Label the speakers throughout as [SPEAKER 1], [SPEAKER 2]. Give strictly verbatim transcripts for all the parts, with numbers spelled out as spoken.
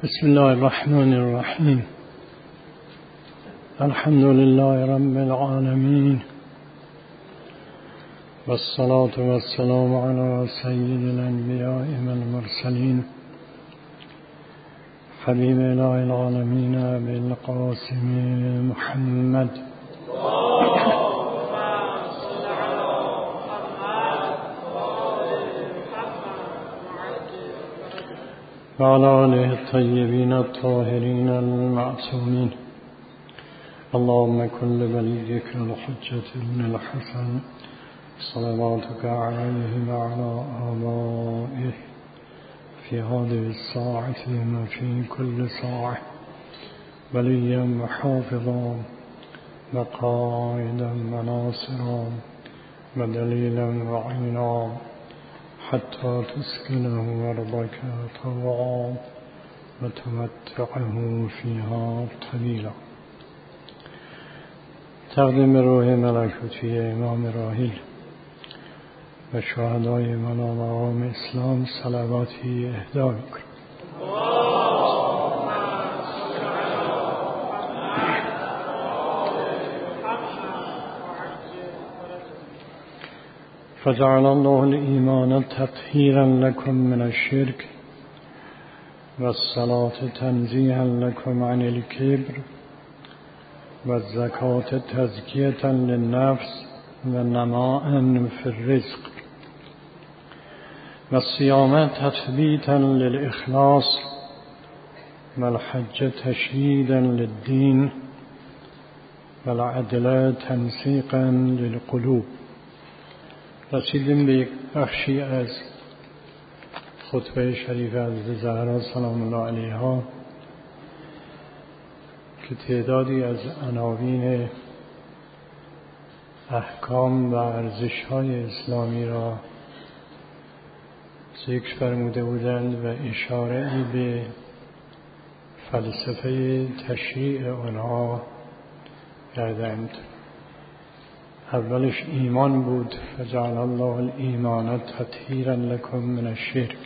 [SPEAKER 1] بسم الله الرحمن الرحیم. الحمد لله رب العالمین والصلاة والسلام على سید الانبیاء والمرسلین حبیب اله العالمین بالقاسم محمد وعلى آله الطيبين الطاهرين المعصومين. اللهم كن لوليك الحجة بن الحسن صلواتك عليه وعلى آبائه في هذه الساعة وفي كل ساعة وليا وحافظا وقائدا وناصرا ودليلا وعينا حتى تسكنه أرضك طوعا وتمتعه فيها طويلا. تقدیم روح ملکوتی امام راحل و شهدای منام مقام اسلام صلواتی اهدا می‌کنم. فجعل الله الإيمان تطهيرا لكم من الشرك والصلاة تنزيها لكم عن الكبر والزكاة تزكية للنفس ونماء في الرزق والصيام تثبيتا للإخلاص والحج تشييدا للدين والعدل تنسيقا للقلوب. رسیدیم به یک بخشی از خطبه شریف حضرت زهرا سلام الله علیها که تعدادی از عناوین احکام و ارزش‌های اسلامی را ذکر فرموده بودند و اشاره به فلسفه تشریع آنها کردند. اولش ایمان بود، فجعل الله الایمان تطهیرا لکم من الشرک.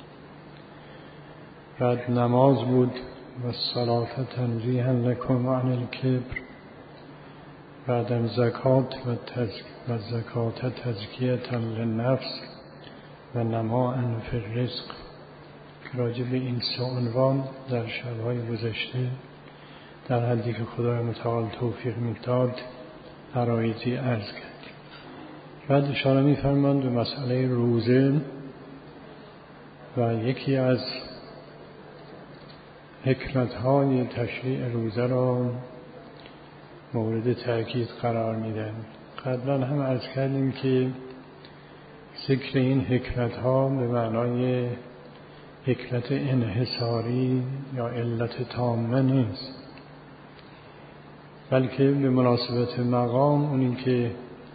[SPEAKER 1] بعد نماز بود و الصلاة تنزیها لکم عن الکبر. بعدم زکات و تزک... زکات تزکیه للنفس و نماء فی الرزق که راجع به این سه عنوان در شب‌های گذشته در حدی که خدای متعال توفیق می‌داد عرایضی عرض کرد. بعد اشاره می‌فرمایند به مسئله روزه و یکی از حکمت‌های تشریع روزه را مورد تأکید قرار میدن. قبلا هم عرض کردیم که ذکر این حکمت‌ها به معنای حکمت انحصاری یا علت تامه نیست، بلکه به مناسبت مقام اونی که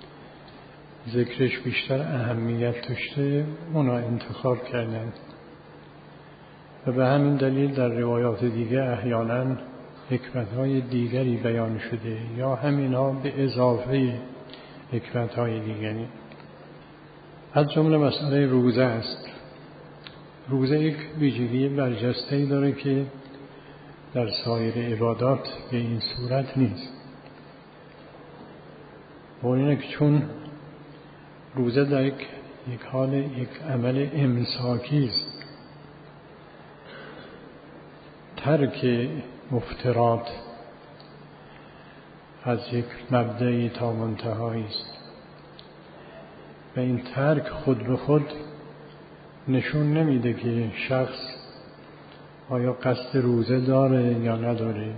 [SPEAKER 1] ذکرش بیشتر اهمیت داشته اونا انتخاب کردن و به همین دلیل در روایات دیگه احیانا حکمت‌های دیگری بیان شده یا همینا به اضافه حکمت‌های دیگری. از جمله مسئله روزه است. روزه یک ویژگی برجسته‌ای داره که در سایر عبادات به این صورت نیست. و اینه که چون روزه در یک, یک حال یک عمل امساکی است، ترک مفترات از یک مبدأی تا منتهایی است و این ترک خود به خود نشون نمیده که شخص آیا قصد روزه داره یا نداره.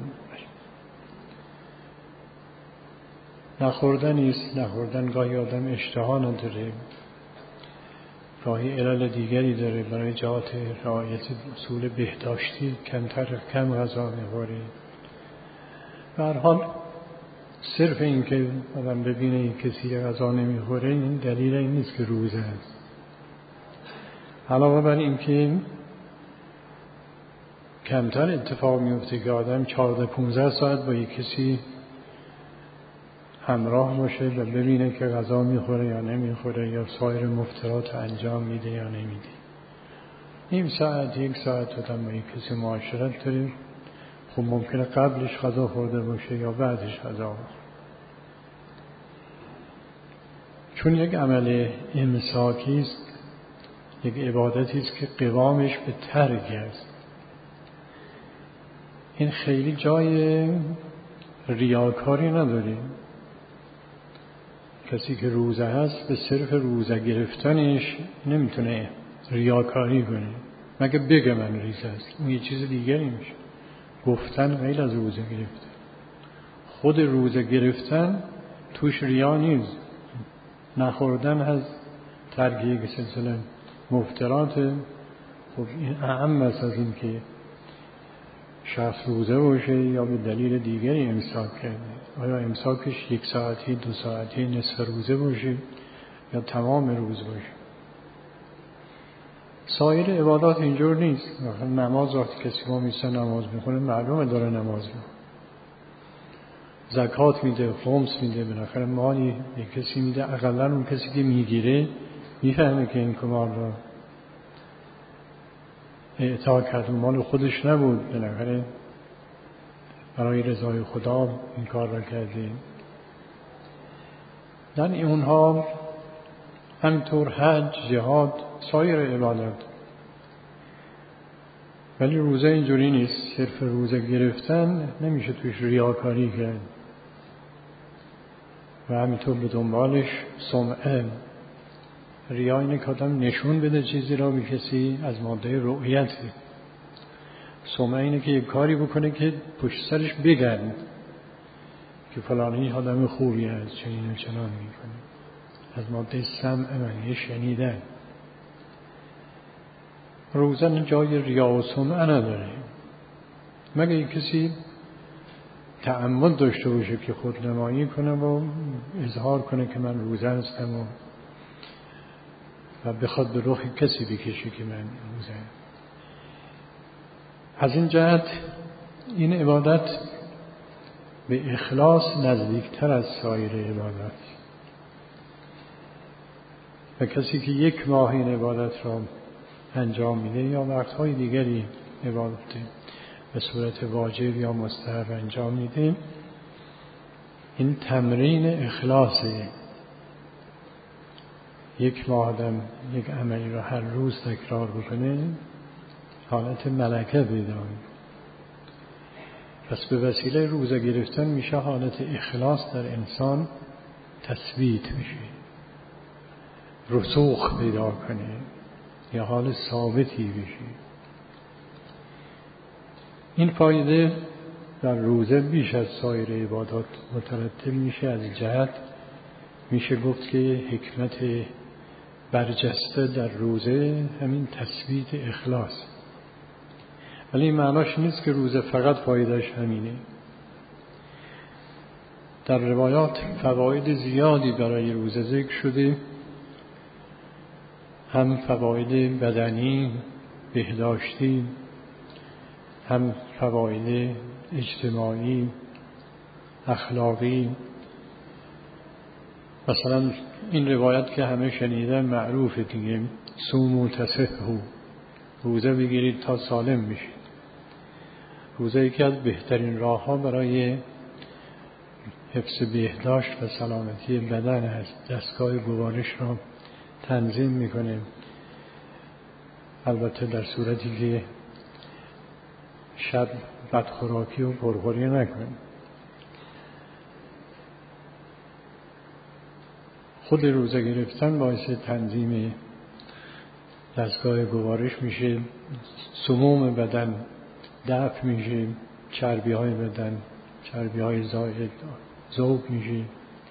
[SPEAKER 1] نخوردن نیست، نخوردن گاهی آدم اشتها نداره، گاهی علل دیگری داره، برای جهات رعایت اصول بهداشتی کمتر کم غذا می‌خوره. به هر حال صرف این که آدم ببینه کسی غذا نمی‌خوره این دلیل این نیست که روزه است. علاوه بر این که کمتر اتفاق میفته که آدم چهارده پونزده ساعت با یک کسی همراه باشه و ببینه که غذا میخوره یا نمیخوره یا سایر مفترات انجام میده یا نمیده. نیم ساعت یک ساعت آدم با یک کسی معاشرت داریم، خب ممکنه قبلش غذا خورده باشه یا بعدش غذا خورده، چون یک عمل امساکی است، یک عبادتی است که قوامش به ترک است. این خیلی جای ریاکاری نداریم. کسی که روزه هست به صرف روزه گرفتنش نمیتونه ریاکاری کنه، مگه بگه من ریزه است، اون یه چیز دیگری میشه. گفتن غیر از روزه گرفتن. خود روزه گرفتن توش ریا نیست. نخوردن از ترک یک سلسله مفترات، خب این اهم است از این که شخص روزه باشه یا به دلیل دیگری امساک کرده. آیا امساکش یک ساعتی، دو ساعتی، نصف روزه باشه یا تمام روز باشه. سایر عبادات اینجور نیست. مثلا نماز، وقتی کسی ما میسته نماز میخونه معلومه داره نماز میخونه. زکات میده، خمس میده، بالاخره مالی یک کسی میده، اقلا اون کسی که میگیره میفهمه که این کمال را اعطا کرد، مال خودش نبود، بالاخره برای رضای خدا این کار را کرده. در اونها همینطور حج، جهاد، سایر عبادت. ولی روزه اینجوری نیست. صرف روزه گرفتن نمیشه توش ریاکاری کرد و همینطور به دنبالش سمعه. ریا اینه که آدم نشون بده چیزی را به کسی از ماده رؤیت. سمعه اینه که یک کاری بکنه که پشت سرش بگن که فلانی آدم خوبی است، چنین و چنان میکنه. از ماده سمع معنی شنیدن. روزه جای ریا و سمعه نداره، مگه یک کسی تعمد داشته باشه که خود نمایی کنه و اظهار کنه که من روزه هستم و و بخواد به رخ کسی بکشه که من روزه. از این جهت این عبادت به اخلاص نزدیکتر از سایر عبادات. و کسی که یک ماه این عبادت را انجام میده یا وقتهای دیگری عبادت به صورت واجب یا مستحب انجام میده، این تمرین اخلاصه. یک ماه آدم یک عملی را هر روز تکرار بکنه، حالت ملکه پیدا میکنه. پس به وسیله روزه گرفتن میشه حالت اخلاص در انسان تثبیت میشه، رسوخ پیدا کنه یا حال ثابتی بشه. این فایده در روزه بیش از سایر عبادات مترتب میشه. از جهت میشه گفت که حکمت برجسته در روزه همین تثبیت اخلاص. ولی این معناش نیست که روزه فقط فایدهش همینه. در روایات فواید زیادی برای روزه ذکر شده، هم فواید بدنی، بهداشتی، هم فواید اجتماعی، اخلاقی. مثلا این روایت که همه شنیدن معروفه دیگه، صوموا تصحوا، روزه بگیرید تا سالم بشید. روزه یکی از بهترین راه‌ها برای حفظ بهداشت و سلامتی بدن است. دستگاه گوارش را تنظیم میکنه، البته در صورتی که شب بدخوراکی و پرخوری نکنه. خود روزه گرفتن باعث تنظیم دستگاه گوارش میشه، سموم بدن دفع میشه، چربی های بدن، چربی های زائد ذوب میشه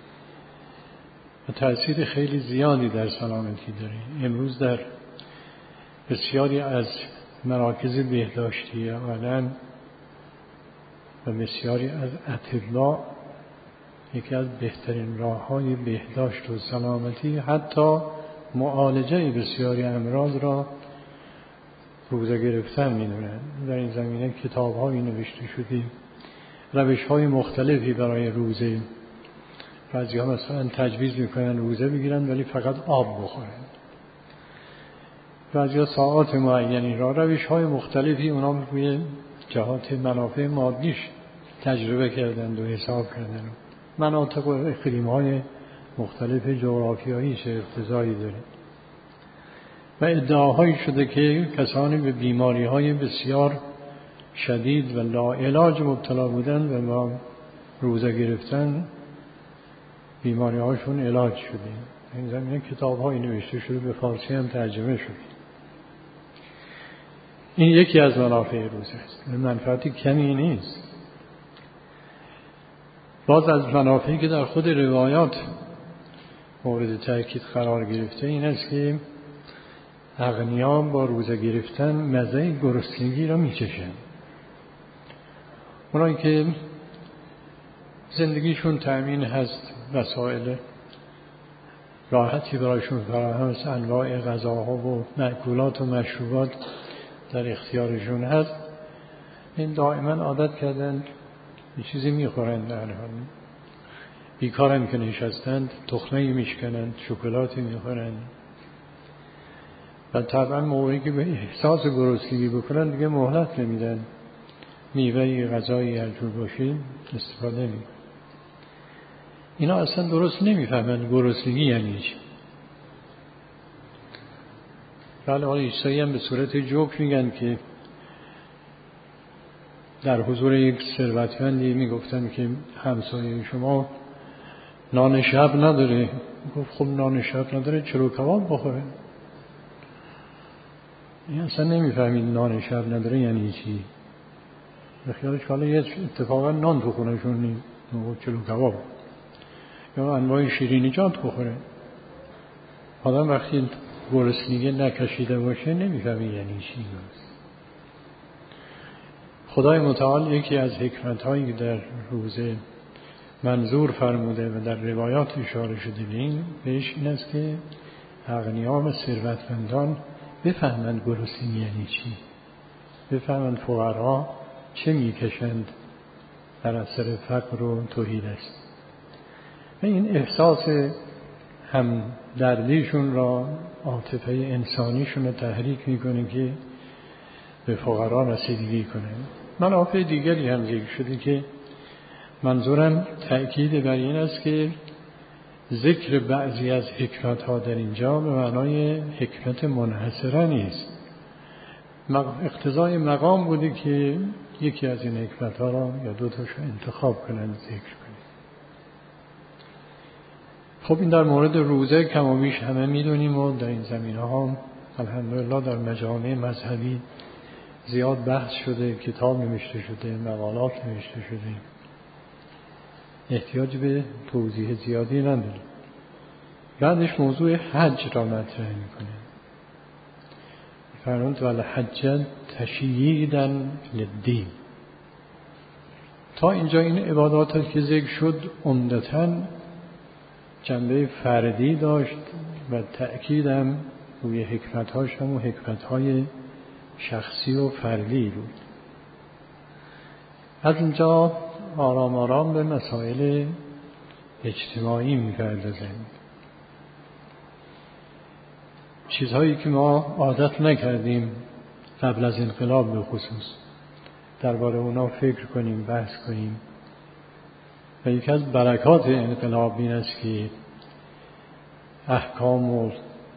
[SPEAKER 1] و تأثیر خیلی زیادی در سلامتی داره. امروز در بسیاری از مراکز بهداشتی عالم و بسیاری از اطباء یکی از بهترین راه‌های بهداشت و سلامتی، حتی معالجه بسیاری امراض را روزه گرفتن می‌دونن. در این زمینه کتاب‌هایی نوشته شده، روش‌های مختلفی برای روزه. بعضی‌ها مثلا تجویز می‌کنن روزه بگیرن ولی فقط آب بخورن. بعضی ساعات معینی را روش های مختلفی اونا روی جهات منافع مادیش تجربه کردند و حساب کردند. مناطق و اقلیم های مختلف جغرافیایی چه اقتضایی داره و ادعاهایی شده که کسانی به بیماری های بسیار شدید و لاعلاج مبتلا بودند و ما روزه گرفتن بیماری هاشون علاج شده. این زمینه کتاب های نوشته شده، به فارسی هم ترجمه شده. این یکی از منافع روزه است، منفعتی کمی نیست. باز از منافعی که در خود روایات مورد تأکید قرار گرفته این است که اغنیا با روزه گرفتن مزه گرسنگی را میچشند. اونایی که زندگیشون تأمین هست، وسایل راحتی برایشون فراهم است، انواع غذاها و مأکولات و مشروبات در اختیارشون هست، این دائما عادت کردن یه چیزی میخورند، در حال بیکارم که نشستند تخمه‌ای میشکنند، شکلاتی میخورند و طبعا موقعی که به احساس گرسنگی بکنن دیگه مهلت نمیدن، میوه‌ای غذایی هر جور باشه استفاده نمیکنن. اینا اصلا درست نمیفهمند گرسنگی یعنی چی. بله آقای عیسی هم به صورت جوک میگن که در حضور یک ثروتمندی میگفتن که همسایه شما نان شب نداره. گفت خب نان شب نداره چلو کباب بخوره. این اصلا نمیفهمید نان شب نداره یعنی چی. به خیالش حالا یه اتفاقا نان تو خونه‌شون نیست، چلو کباب یا انواع شیرینیجات بخوره. آدم وقتی گرسنگی نکشیده باشه نمیفهمی یعنی چی. خدای متعال یکی از حکمت‌هایی که در روزه منظور فرموده و در روایات اشاره شده به این بهش این است که اغنیا و ثروتمندان بفهمند گرسنگی یعنی چی، بفهمند فقرا چه میکشند در اثر فقر و توحید است. و این احساس هم دردیشون را، عاطفه انسانیشون رو تحریک میکنه که به فقرا رسیدگی کنه. منافع دیگری هم ذکر شده که منظورم تأکید بر این است که ذکر بعضی از حکمت‌ها در اینجا به معنای حکمت منحصره نیست، اقتضای مقام بوده که یکی از این حکمت‌ها را یا دو تاشو انتخاب کنند ذکر کنند. خب این در مورد روزه کم و بیش همه میدونیم و در این زمینه‌ها الحمدلله در مجامع مذهبی زیاد بحث شده، کتاب نوشته شده، مقالات نوشته شده، احتیاج به توضیح زیادی نداره. بعدش موضوع حج را مطرح میکنه. فرمود والحج تشییداً للدین. تا اینجا این عبادات که ذکر شد عمدتاً جنبه فردی داشت و تأکیدم روی حکمت‌هاش هم و حکمت‌های شخصی و فردی بود. از اینجا آرام آرام به مسائل اجتماعی می‌پردازند. چیزهایی که ما عادت نکردیم قبل از انقلاب به خصوص درباره اونا فکر کنیم، بحث کنیم. و یکی از برکات انقلاب این است که احکام و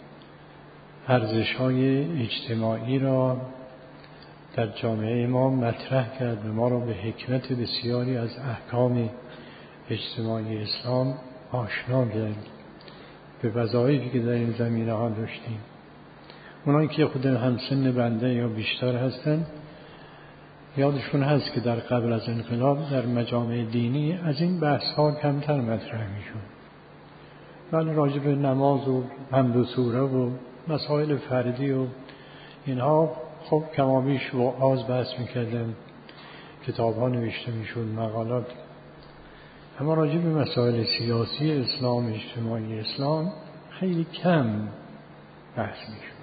[SPEAKER 1] ارزش‌های اجتماعی را در جامعه ما مطرح کرد و ما را به حکمت بسیاری از احکام اجتماعی اسلام آشنا کرد، به وظایفی که در این زمینه ها داشتیم. اونایی که خود همسن بنده یا بیشتر هستن یادشون هست که در قبل از انقلاب در مجامع دینی از این بحث ها کمتر مطرح میشون، ولی راجع به نماز و حمد و سوره و مسائل فردی و اینها خب کمابیش و آز بحث میکردن، کتاب ها نوشته میشد، مقالات. اما راجع به مسائل سیاسی اسلام، اجتماعی اسلام خیلی کم بحث میشد.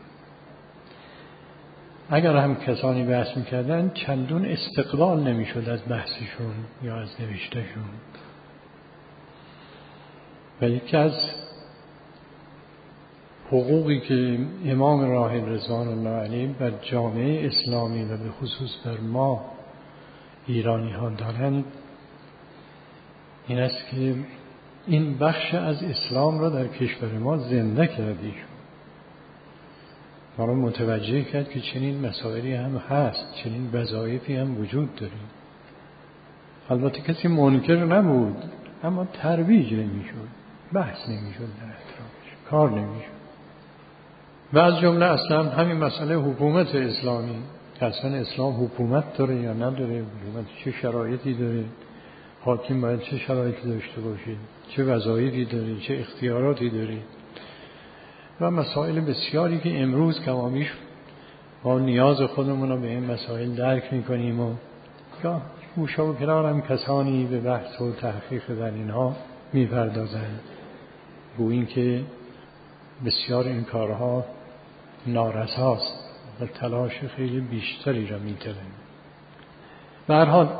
[SPEAKER 1] اگر هم کسانی بحث میکردن چندون استقبال نمیشد از بحثشون یا از نوشتهشون. و یکی از حقوقی که امام راحل رضوان الله علیه بر جامعه اسلامی و به خصوص بر ما ایرانی ها دارند این است که این بخش از اسلام را در کشور ما زنده کردی، ما را متوجه کرد که چنین مسائلی هم هست، چنین وظایفی هم وجود داره. البته کسی منکر نبود، اما ترویج نمیشد، بحث نمیشد، در اطرافش کار نمیشد. و از جمله اصلا همین مسئله حکومت اسلامی، که اصلا اسلام حکومت داره یا نداره، حکومت چه شرایطی داره، حاکم باید چه شرایطی داشته باشه، چه وظایفی داره، چه اختیاراتی داره و مسائل بسیاری که امروز کمابیش ما نیاز خودمون رو به این مسائل درک میکنیم و یا گوشه و کنار هم کسانی به بحث و تحقیق در اینها میپردازند، گوییم که بسیار این کارها نارساست و تلاش خیلی بیشتری را میطلبه. به هر حال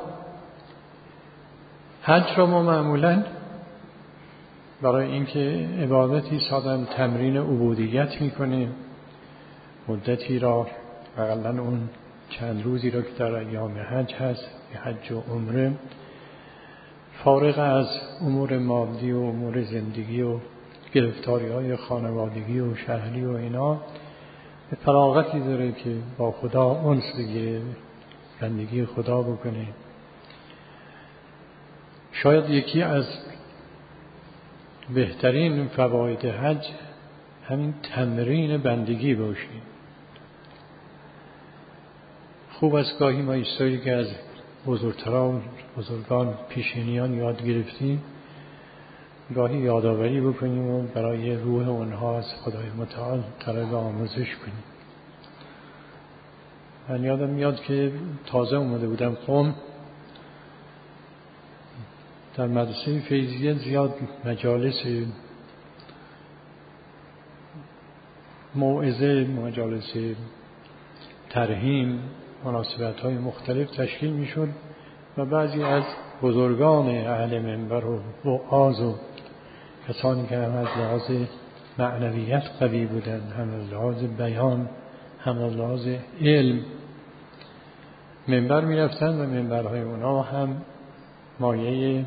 [SPEAKER 1] حج را ما معمولاً برای اینکه عبادتی سادن تمرین عبودیت میکنیم، مدتی را حداقل اون چند روزی را که در ایام حج هست، حج و عمره، فارغ از امور مادی و امور زندگی و گرفتاری های خانوادگی و شهری و اینا، به فراغتی داره که با خدا انس بگیره، بندگی خدا بکنه. شاید یکی از بهترین فواید حج همین تمرین بندگی باشه. خوب است گاهی ما ایستایی که از بزرگتران بزرگان پیشینیان یاد گرفتیم گاهی یادآوری بکنیم و برای روح اونها از خدای متعال طلب آموزش کنیم. من یادم میاد که تازه اومده بودم قم، در مدرسه فیضیه زیاد مجالس موعظه، مجالس ترحیم، مناسبت های مختلف تشکیل می شد و بعضی از بزرگان اهل منبر و وعاظ و کسانی که هم از لحاظ معنویت قوی بودند، هم از لحاظ بیان، هم از لحاظ علم منبر می رفتند و منبرهای اونا هم مایه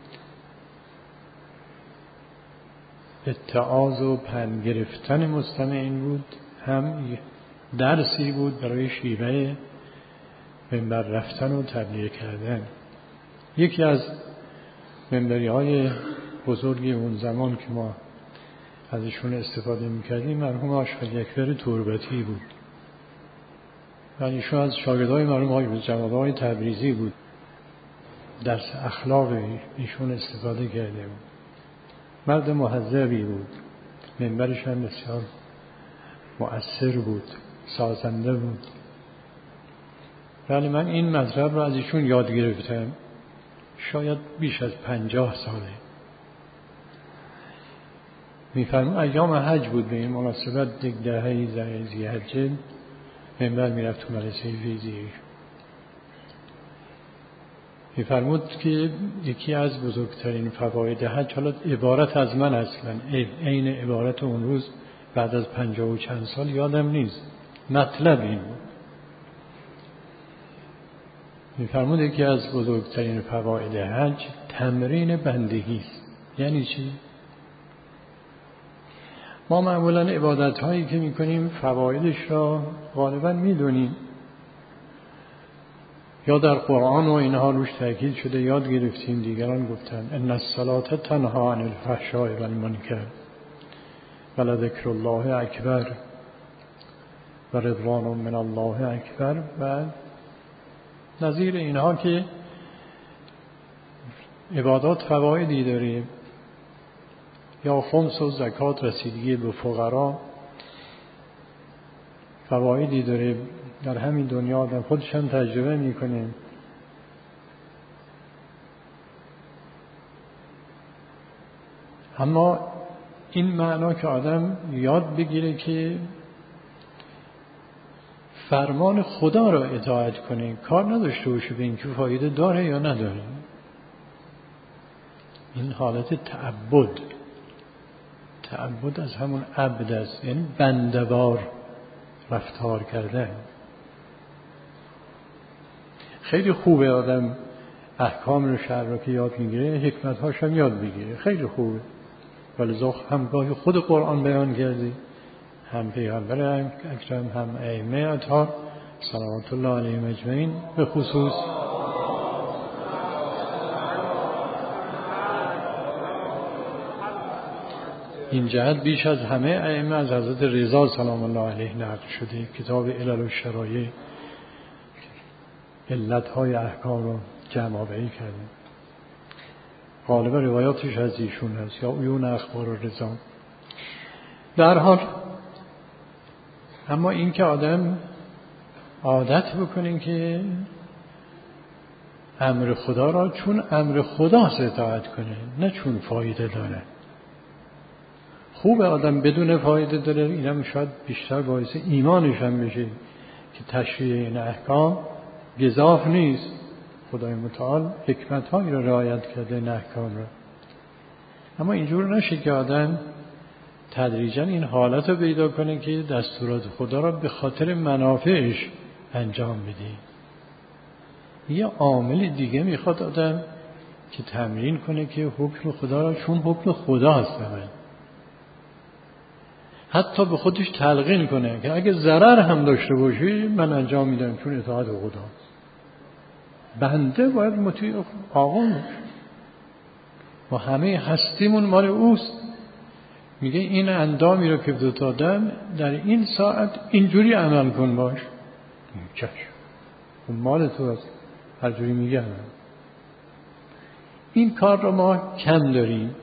[SPEAKER 1] اتعاظ و پند گرفتن مستمعین بود، هم درسی بود برای شیوه منبر رفتن و تبلیغ کردن. یکی از منبری های بزرگی اون زمان که ما ازشون استفاده میکردیم مرحوم آشقر اکبر تربتی بود و ایشون از شاگردای مرحوم آقای جوادهای تبریزی بود. درس اخلاق ایشون استفاده کرده بود. مرد مهذبی بود، منبرش هم بسیار مؤثر بود، سازنده بود. ولی من این مطلب رو از ایشون یاد گرفتم، شاید بیش از پنجاه ساله. میفرمون ایام حج بود، به این مناسبت یک دهه ذی حجه منبر میرفت تو مدرسه فیضیه. میفرمود که یکی از بزرگترین فواید حج، حالا عبارت از من اصلا عین عبارت اون روز بعد از پنجاه و چند سال یادم نیست، مطلب این بود. میفرمود یکی از بزرگترین فواید حج تمرین بندگی است. یعنی چی؟ ما معمولا عبادت هایی که میکنیم فوایدش را غالبا میدونیم، یا در قرآن و اینها روش تاکید شده، یاد گرفتیم، دیگران گفتن ان الصلاة تنها عن الفحشاء والمنکر ولذکر الله اکبر و رضوان من الله اکبر و نظیر اینها که عبادات فوایدی داره. یا خمس و زکات، رسیدگی به فقرا، فوایدی داره. در همین دنیا آدم خودش هم تجربه میکنه. اما این معنا که آدم یاد بگیره که فرمان خدا را اطاعت کنه، کار نداشته باشه به این که فایده داره یا نداره. این حالت تعبد تعبد از همون عبد است، یعنی بنده‌وار رفتار کردن. خیلی خوبه آدم احکام رو شرع رو که یاد میگیره، حکمت هاش هم یاد بگیره، خیلی خوبه. ولی هم گاهی خود قرآن بیان کردی، هم پیغمبر اکرم، هم ائمه اطهار صلوات الله علیهم اجمعین به خصوص این جهت بیش از همه ائمه از حضرت رضا سلام الله علیه نقل شده. کتاب علل و شرایع علتهای احکام رو جمع آوری کرده، غالب روایاتش از ایشون هست، یا عیون اخبار و رضا. در حال اما این که آدم عادت بکنه که امر خدا را چون امر خداست اطاعت کنه، نه چون فایده داره. خوب آدم بدون فایده داره، اینم شاید بیشتر باعث ایمانش هم بشه که تشریع این احکام گزاف نیست. خدای متعال حکمت‌هایی را رعایت کرده این احکام را. اما اینجور نشه که آدم تدریجاً این حالت رو پیدا کنه که دستورات خدا را به خاطر منافعش انجام بده. یه عامل دیگه میخواد آدم که تمرین کنه که حکم خدا را چون حکم خداست بمن. حتی به خودش تلقین کنه که اگه ضرر هم داشته باشی من انجام میدم چون اطاعت خداست. بنده باید مطیع آقا و همه هستیمون مال اوست. میگه این اندامی رو که دادم در این ساعت اینجوری عمل کن باش. چشم اون مال تو است، هر جوری میگه. این کار رو ما کم داریم.